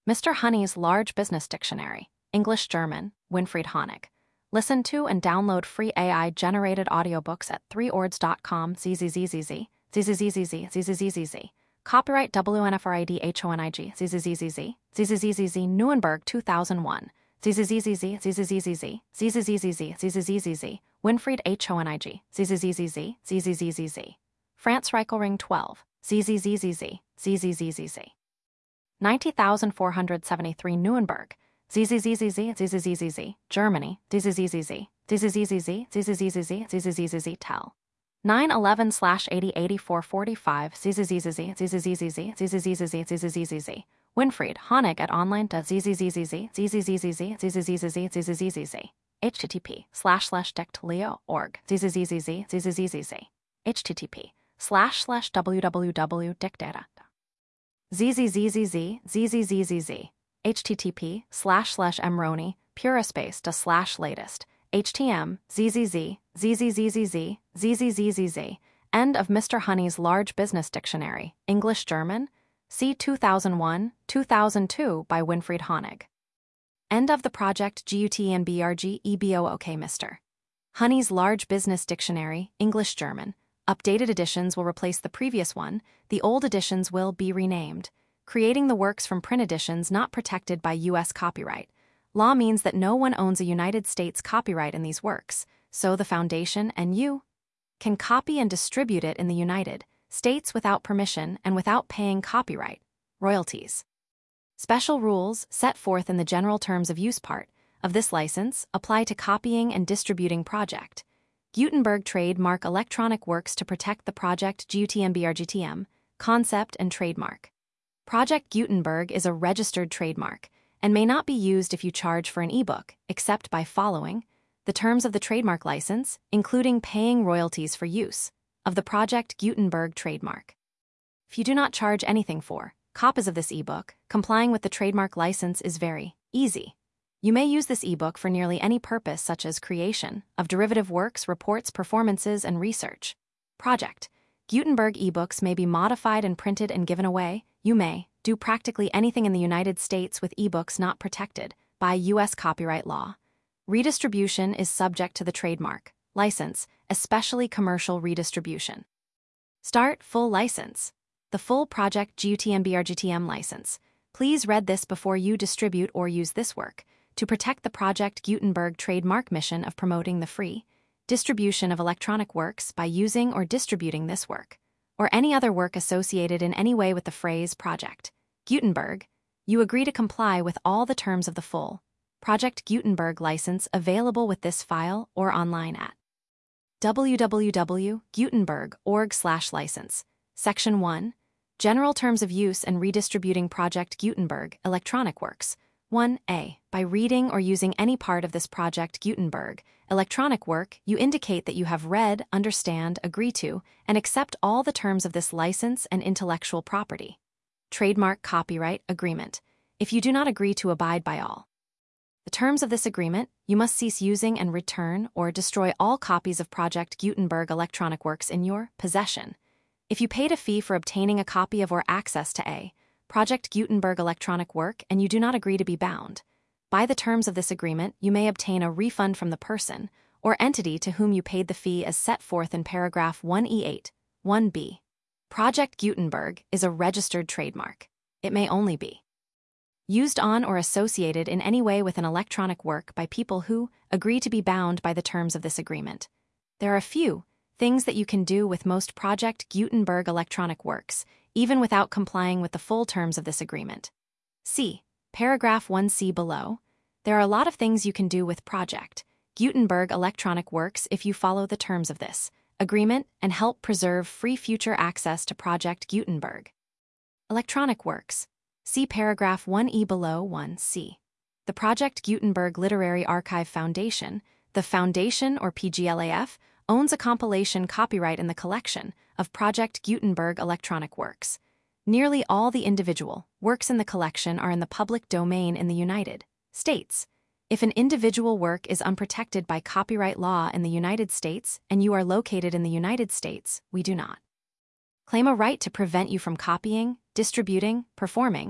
Mr. Honey's Large Business Dictionary, English-German, Winfried Honig. Listen to and download free AI-generated audiobooks at 3ords.com. ZZZZZ. Copyright WNFRIDHONIG. ZZZZZ. Nuremberg 2001. ZZZZZ. Winfried Honig. ZZZZZ. France Reichelring 12. ZZZZZ. 90,473 Nuremberg. ZZZZZ. Germany. ZZZZZ. Tell. 911/808445 ZZZZZ. Winfried Honig at online.zzzzz. http://dictleo.org ZZZZZ. http://www.dictdata. ZZZZZ. http://mroni puraspace/latest htm ZZZ. End of Mr. Honey's Large Business Dictionary, English-German, C. 2001-2002 by Winfried Honig. End of the project GUTENBRG Mr. Honey's Large Business Dictionary, English-German. Updated editions will replace the previous one. The old editions will be renamed. Creating the works from print editions not protected by U.S. copyright. Law means that no one owns a United States copyright in these works, so the Foundation and you can copy and distribute it in the United States without permission and without paying copyright royalties. Special rules set forth in the general terms of use part of this license apply to copying and distributing Project Gutenberg trademark electronic works to protect the Project GUTENBRG concept and trademark. Project Gutenberg is a registered trademark and may not be used if you charge for an ebook, except by following the terms of the trademark license, including paying royalties for use of the Project Gutenberg trademark. If you do not charge anything for copies of this ebook, complying with the trademark license is very easy. You may use this ebook for nearly any purpose, such as creation of derivative works, reports, performances, and research. Project Gutenberg ebooks may be modified and printed and given away. You may do practically anything in the United States with ebooks not protected by U.S. copyright law. Redistribution is subject to the trademark license, especially commercial redistribution. Start full license. The full Project GUTENBRG license. Please read this before you distribute or use this work to protect the Project Gutenberg trademark mission of promoting the free distribution of electronic works by using or distributing this work, or any other work associated in any way with the phrase Project Gutenberg. You agree to comply with all the terms of the full Project Gutenberg license available with this file or online at www.gutenberg.org/license. Section 1. General Terms of Use and Redistributing Project Gutenberg Electronic Works. 1a. By reading or using any part of this Project Gutenberg electronic work, you indicate that you have read, understand, agree to, and accept all the terms of this license and intellectual property. Trademark Copyright Agreement. If you do not agree to abide by all the terms of this agreement, you must cease using and return or destroy all copies of Project Gutenberg electronic works in your possession. If you paid a fee for obtaining a copy of or access to a Project Gutenberg electronic work and you do not agree to be bound by the terms of this agreement, you may obtain a refund from the person or entity to whom you paid the fee as set forth in paragraph 1E8, 1b. Project Gutenberg is a registered trademark. It may only be used on or associated in any way with an electronic work by people who agree to be bound by the terms of this agreement. There are a few things that you can do with most Project Gutenberg electronic works, even without complying with the full terms of this agreement. See paragraph 1c below. There are a lot of things you can do with Project Gutenberg electronic works if you follow the terms of this agreement and help preserve free future access to Project Gutenberg electronic works. See paragraph 1e below 1c. The Project Gutenberg Literary Archive Foundation, the Foundation or PGLAF, owns a compilation copyright in the collection of Project Gutenberg electronic works. Nearly all the individual works in the collection are in the public domain in the United States. If an individual work is unprotected by copyright law in the United States and you are located in the United States, we do not claim a right to prevent you from copying, distributing, performing,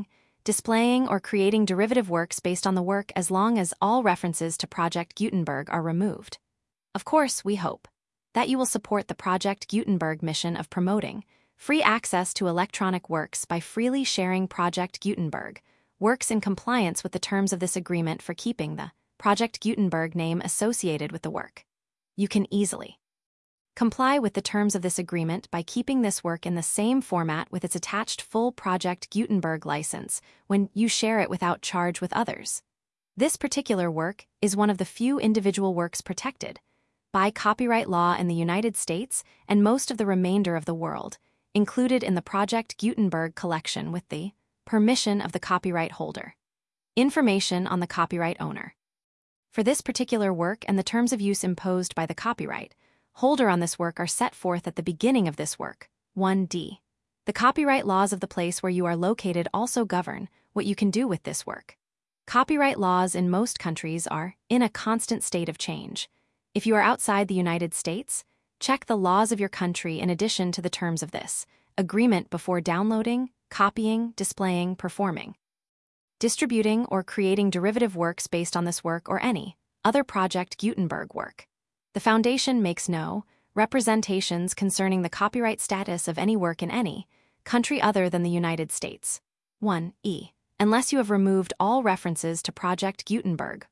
displaying, or creating derivative works based on the work as long as all references to Project Gutenberg are removed. Of course, we hope that you will support the Project Gutenberg mission of promoting free access to electronic works by freely sharing Project Gutenberg works in compliance with the terms of this agreement for keeping the Project Gutenberg name associated with the work. You can easily comply with the terms of this agreement by keeping this work in the same format with its attached full Project Gutenberg license when you share it without charge with others. This particular work is one of the few individual works protected by copyright law in the United States and most of the remainder of the world, included in the Project Gutenberg collection with the permission of the copyright holder. Information on the copyright owner. For this particular work and the terms of use imposed by the copyright holder on this work are set forth at the beginning of this work. 1d. The copyright laws of the place where you are located also govern what you can do with this work. Copyright laws in most countries are in a constant state of change. If you are outside the United States, check the laws of your country in addition to the terms of this agreement before downloading, copying, displaying, performing, distributing, or creating derivative works based on this work or any other Project Gutenberg work. The Foundation makes no representations concerning the copyright status of any work in any country other than the United States. 1e. Unless you have removed all references to Project Gutenberg.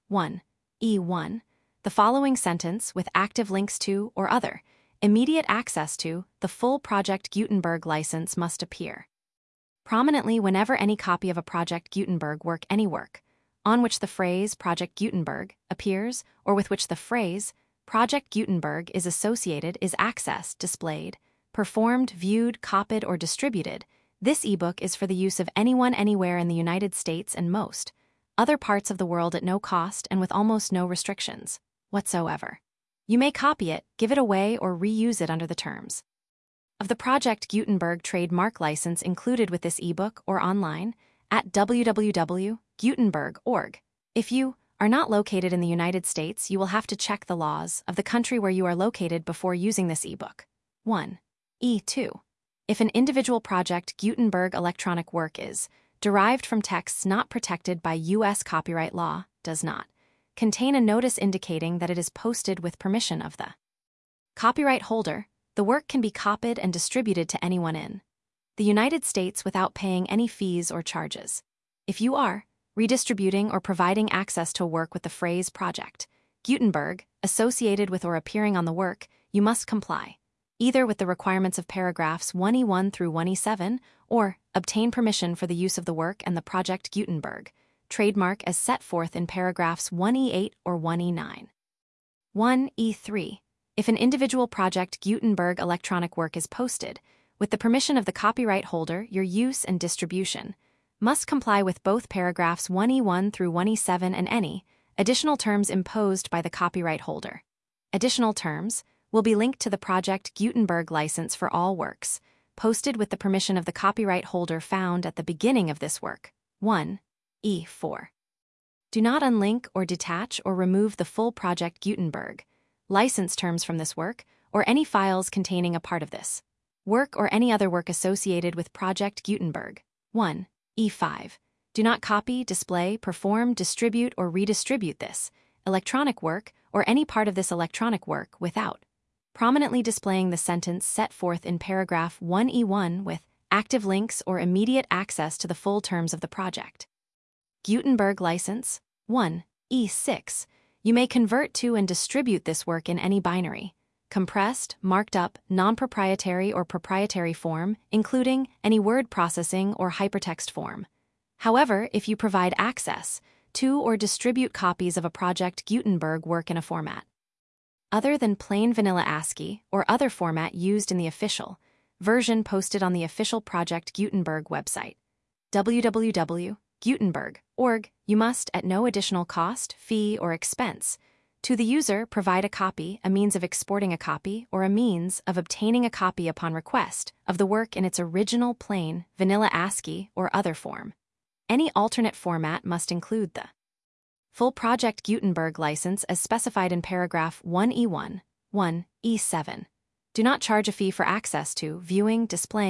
1e1. The following sentence with active links to or other immediate access to the full Project Gutenberg license must appear prominently whenever any copy of a Project Gutenberg work, any work on which the phrase Project Gutenberg appears or with which the phrase Project Gutenberg is associated is accessed, displayed, performed, viewed, copied, or distributed. This ebook is for the use of anyone anywhere in the United States and most other parts of the world at no cost and with almost no restrictions whatsoever. You may copy it, give it away, or reuse it under the terms of the Project Gutenberg trademark license included with this ebook or online at www.gutenberg.org. If you are not located in the United States, you will have to check the laws of the country where you are located before using this ebook. 1e2. If an individual Project Gutenberg electronic work is derived from texts not protected by U.S. copyright law, does not contain a notice indicating that it is posted with permission of the copyright holder, the work can be copied and distributed to anyone in the United States without paying any fees or charges. If you are redistributing or providing access to a work with the phrase Project Gutenberg associated with or appearing on the work, you must comply either with the requirements of paragraphs 1e1 through 1e7 or obtain permission for the use of the work and the Project Gutenberg trademark as set forth in paragraphs 1e8 or 1e9. 1e3. If an individual Project Gutenberg electronic work is posted, with the permission of the copyright holder, your use and distribution must comply with both paragraphs 1e1 through 1e7 and any additional terms imposed by the copyright holder. Additional terms will be linked to the Project Gutenberg license for all works, posted with the permission of the copyright holder found at the beginning of this work. 1e4. Do not unlink or detach or remove the full Project Gutenberg license terms from this work or any files containing a part of this work or any other work associated with Project Gutenberg. 1e5. Do not copy, display, perform, distribute, or redistribute this electronic work or any part of this electronic work without prominently displaying the sentence set forth in paragraph 1e1 with active links or immediate access to the full terms of the Project Gutenberg license. 1e6. You may convert to and distribute this work in any binary, compressed, marked up, non-proprietary or proprietary form, including any word processing or hypertext form. However, if you provide access to or distribute copies of a Project Gutenberg work in a format other than plain vanilla ASCII or other format used in the official version posted on the official Project Gutenberg website, www.gutenberg.org, you must, at no additional cost, fee, or expense to the user, provide a copy, a means of exporting a copy, or a means of obtaining a copy upon request of the work in its original plain vanilla ASCII or other form. Any alternate format must include the full Project Gutenberg license as specified in paragraph 1e1, 1e7. Do not charge a fee for access to, viewing, displaying,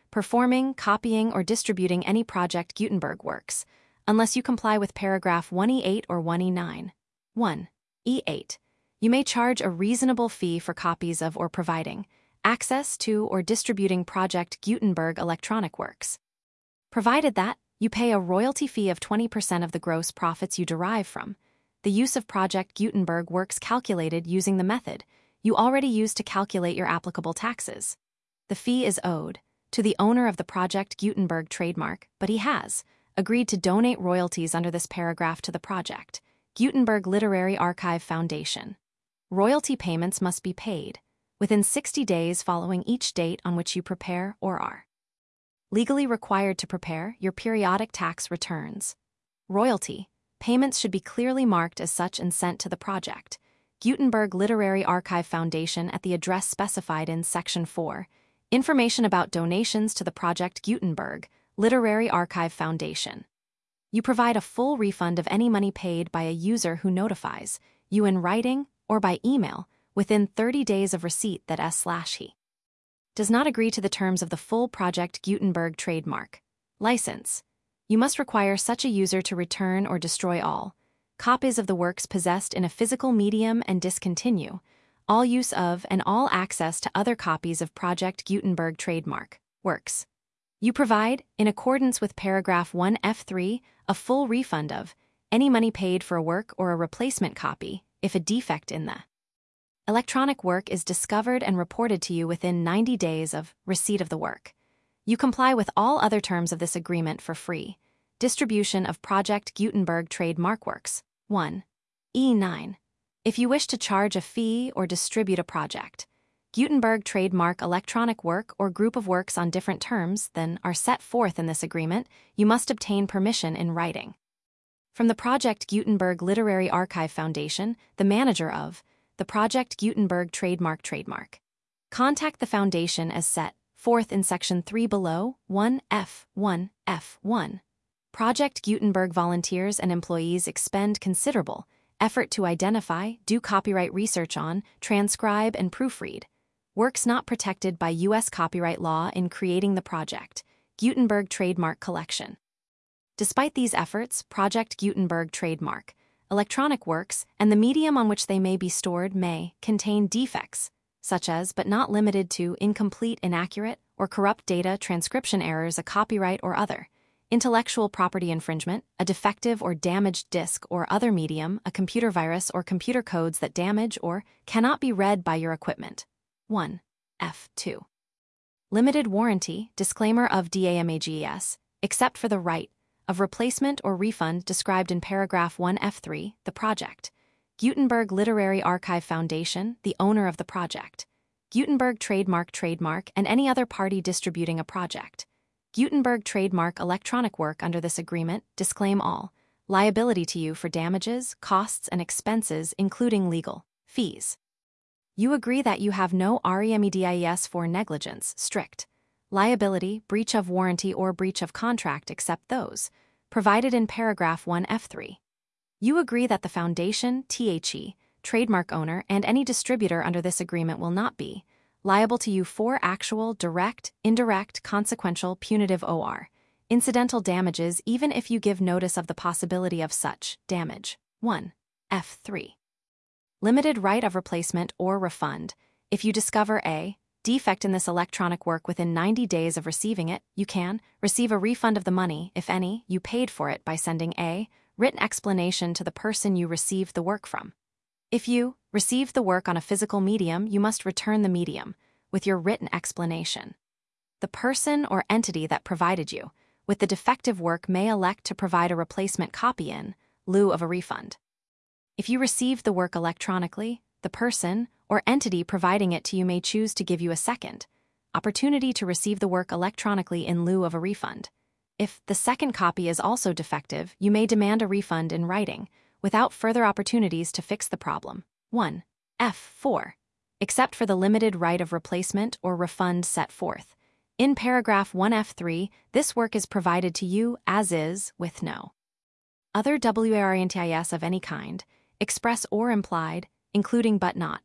performing, copying, or distributing any Project Gutenberg works, unless you comply with paragraph 1E8 or 1E9. 1E8. You may charge a reasonable fee for copies of or providing access to or distributing Project Gutenberg electronic works, provided that you pay a royalty fee of 20% of the gross profits you derive from the use of Project Gutenberg works calculated using the method you already used to calculate your applicable taxes. The fee is owed to the owner of the Project Gutenberg trademark, but he has agreed to donate royalties under this paragraph to the Project Gutenberg Literary Archive Foundation. Royalty payments must be paid within 60 days following each date on which you prepare or are legally required to prepare your periodic tax returns. Royalty payments should be clearly marked as such and sent to the Project Gutenberg Literary Archive Foundation at the address specified in Section 4. Information about donations to the Project Gutenberg Literary Archive Foundation. You provide a full refund of any money paid by a user who notifies you in writing or by email within 30 days of receipt that S/he does not agree to the terms of the full Project Gutenberg trademark license. You must require such a user to return or destroy all copies of the works possessed in a physical medium and discontinue all use of and all access to other copies of Project Gutenberg trademark works. You provide, in accordance with paragraph 1F3, a full refund of any money paid for a work or a replacement copy if a defect in the electronic work is discovered and reported to you within 90 days of receipt of the work. You comply with all other terms of this agreement for free distribution of Project Gutenberg trademark works. 1E9. If you wish to charge a fee or distribute a Project Gutenberg trademark electronic work or group of works on different terms than are set forth in this agreement, you must obtain permission in writing from the Project Gutenberg Literary Archive Foundation, the manager of the Project Gutenberg trademark. Contact the Foundation as set forth in Section 3 below. 1F1. Project Gutenberg volunteers and employees expend considerable effort to identify, do copyright research on, transcribe, and proofread works not protected by U.S. copyright law in creating the Project Gutenberg trademark collection. Despite these efforts, Project Gutenberg trademark electronic works and the medium on which they may be stored may contain defects, such as but not limited to incomplete, inaccurate, or corrupt data, transcription errors, a copyright or other intellectual property infringement, a defective or damaged disk or other medium, a computer virus, or computer codes that damage or cannot be read by your equipment. 1F2. Limited warranty, disclaimer of DAMAGES, except for the right of replacement or refund described in paragraph 1F3, the Project Gutenberg Literary Archive Foundation, the owner of the Project Gutenberg trademark, and any other party distributing a Project Gutenberg trademark electronic work under this agreement disclaim all liability to you for damages, costs, and expenses, including legal fees. You agree that you have no REMEDIES for negligence, strict liability, breach of warranty, or breach of contract except those provided in paragraph 1F3. You agree that the Foundation, trademark owner, and any distributor under this agreement will not be liable to you for actual, direct, indirect, consequential, punitive or incidental damages even if you give notice of the possibility of such damage. 1F3. Limited right of replacement or refund. If you discover a defect in this electronic work within 90 days of receiving it, you can receive a refund of the money, if any, you paid for it by sending a written explanation to the person you received the work from. If you received the work on a physical medium, you must return the medium with your written explanation. The person or entity that provided you with the defective work may elect to provide a replacement copy in lieu of a refund. If you received the work electronically, the person or entity providing it to you may choose to give you a second opportunity to receive the work electronically in lieu of a refund. If the second copy is also defective, you may demand a refund in writing without further opportunities to fix the problem. 1F4. Except for the limited right of replacement or refund set forth in paragraph 1F3, this work is provided to you as is, with no other warranties of any kind, express or implied, including but not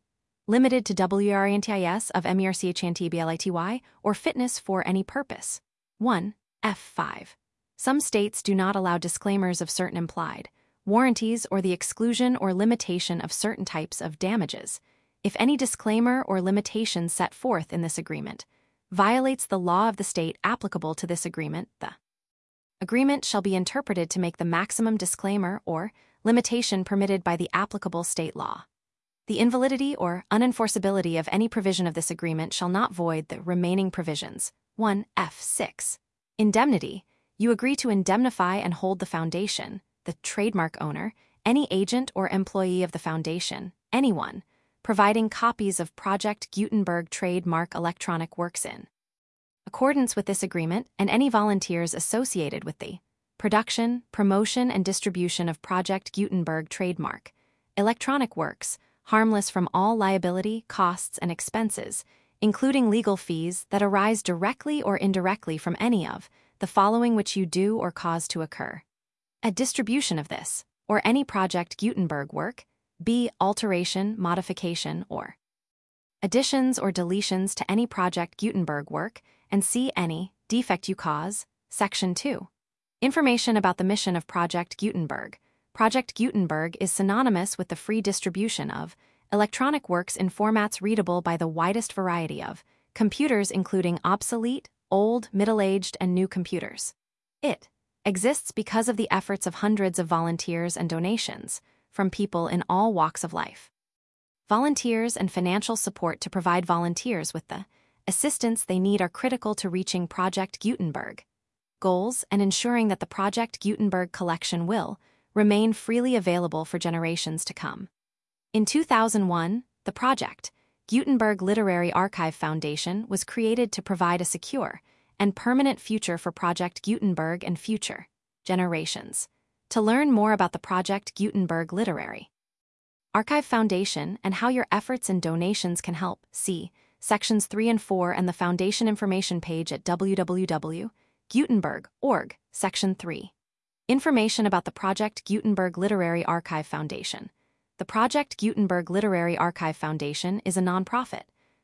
limited to WRNTIS of MERCHANTBLITY, or fitness for any purpose. 1. F5. Some states do not allow disclaimers of certain implied warranties or the exclusion or limitation of certain types of damages. If any disclaimer or limitation set forth in this agreement violates the law of the state applicable to this agreement, the agreement shall be interpreted to make the maximum disclaimer or limitation permitted by the applicable state law. The invalidity or unenforceability of any provision of this agreement shall not void the remaining provisions. 1. F6. Indemnity. You agree to indemnify and hold the foundation, the trademark owner, any agent or employee of the foundation, anyone, providing copies of Project Gutenberg trademark electronic works in accordance with this agreement, and any volunteers associated with the production, promotion, and distribution of Project Gutenberg trademark electronic works, harmless from all liability, costs, and expenses, including legal fees that arise directly or indirectly from any of the following which you do or cause to occur: a distribution of this, or any Project Gutenberg work, b. alteration, modification, or additions or deletions to any Project Gutenberg work, and c. any defect you cause. Section 2. Information about the mission of Project Gutenberg. Project Gutenberg is synonymous with the free distribution of electronic works in formats readable by the widest variety of computers, including obsolete, old, middle-aged, and new computers. It exists because of the efforts of hundreds of volunteers and donations from people in all walks of life. Volunteers and financial support to provide volunteers with the assistance they need are critical to reaching Project Gutenberg goals and ensuring that the Project Gutenberg collection will remain freely available for generations to come. In 2001, the Project Gutenberg Literary Archive Foundation was created to provide a secure and permanent future for Project Gutenberg and future generations. To learn more about the Project Gutenberg Literary Archive Foundation and how your efforts and donations can help, see Sections 3 and 4 and the Foundation information page at www.gutenberg.org, Section 3. Information about the Project Gutenberg Literary Archive Foundation. The Project Gutenberg Literary Archive Foundation is a nonprofit,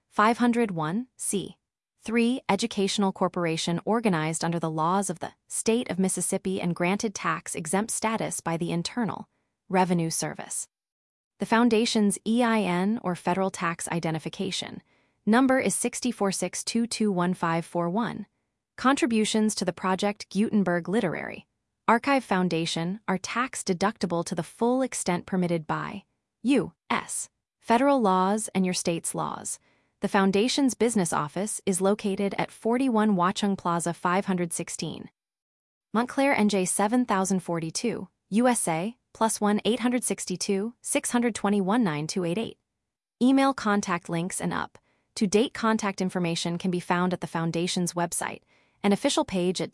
501(c)(3) educational corporation organized under the laws of the State of Mississippi and granted tax-exempt status by the Internal Revenue Service. The Foundation's EIN, or Federal Tax Identification number, is 646221541. Contributions to the Project Gutenberg Literary Archive Foundation are tax-deductible to the full extent permitted by U.S. federal laws and your state's laws. The Foundation's business office is located at 41 Watchung Plaza 516, Montclair, NJ 7042, USA, +1 862 621 9288. Email contact links and up-to-date contact information can be found at the Foundation's website and official page at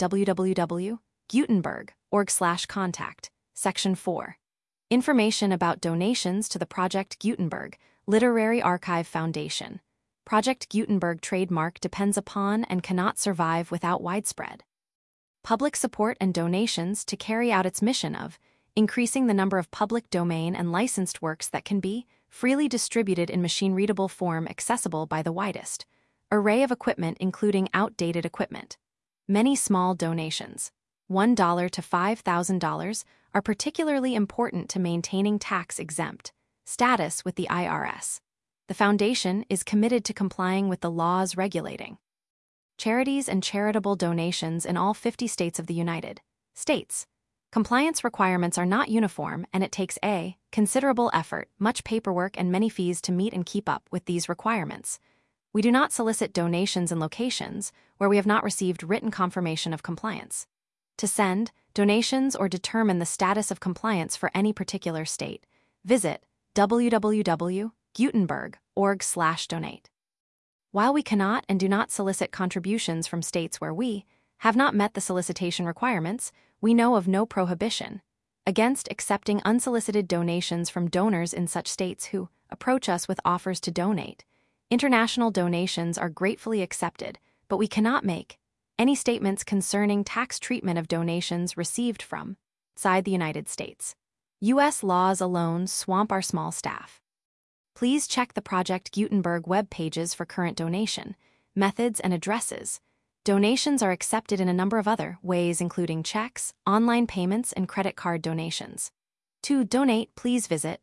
www.gutenberg.org/contact. Section 4. Information about donations to the Project Gutenberg Literary Archive Foundation. Project Gutenberg trademark depends upon and cannot survive without widespread public support and donations to carry out its mission of increasing the number of public domain and licensed works that can be freely distributed in machine-readable form accessible by the widest array of equipment, including outdated equipment. Many small donations, $1 to $5,000, are particularly important to maintaining tax-exempt status with the IRS. The Foundation is committed to complying with the laws regulating charities and charitable donations in all 50 states of the United States. Compliance requirements are not uniform, and it takes a considerable effort, much paperwork, and many fees to meet and keep up with these requirements. We do not solicit donations in locations where we have not received written confirmation of compliance. To send donations or determine the status of compliance for any particular state, visit www.gutenberg.org/donate. While we cannot and do not solicit contributions from states where we have not met the solicitation requirements, we know of no prohibition against accepting unsolicited donations from donors in such states who approach us with offers to donate. International donations are gratefully accepted, but we cannot make any statements concerning tax treatment of donations received from outside the United States. U.S. laws alone swamp our small staff. Please check the Project Gutenberg web pages for current donation, methods, and addresses. Donations are accepted in a number of other ways, including checks, online payments, and credit card donations. To donate, please visit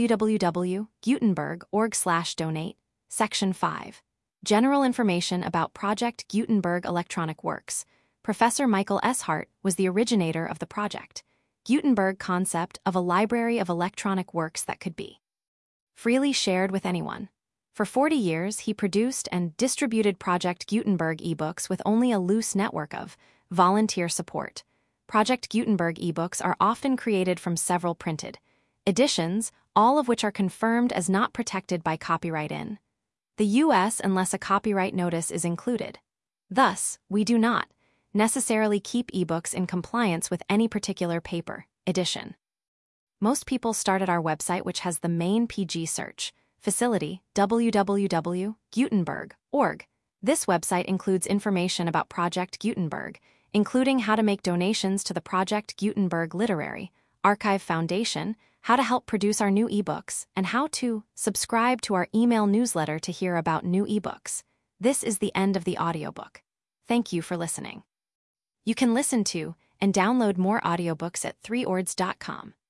www.gutenberg.org/donate, Section 5. General information about Project Gutenberg Electronic Works. Professor Michael S. Hart was the originator of the Project Gutenberg concept of a library of electronic works that could be freely shared with anyone. For 40 years, he produced and distributed Project Gutenberg ebooks with only a loose network of volunteer support. Project Gutenberg ebooks are often created from several printed editions, all of which are confirmed as not protected by copyright in the U.S. unless a copyright notice is included. Thus, we do not necessarily keep ebooks in compliance with any particular paper edition. Most people start at our website, which has the main PG search facility, www.gutenberg.org. This website includes information about Project Gutenberg, including how to make donations to the Project Gutenberg Literary Archive Foundation, how to help produce our new ebooks, and how to subscribe to our email newsletter to hear about new ebooks. This is the end of the audiobook. Thank you for listening. You can listen to and download more audiobooks at 3ords.com.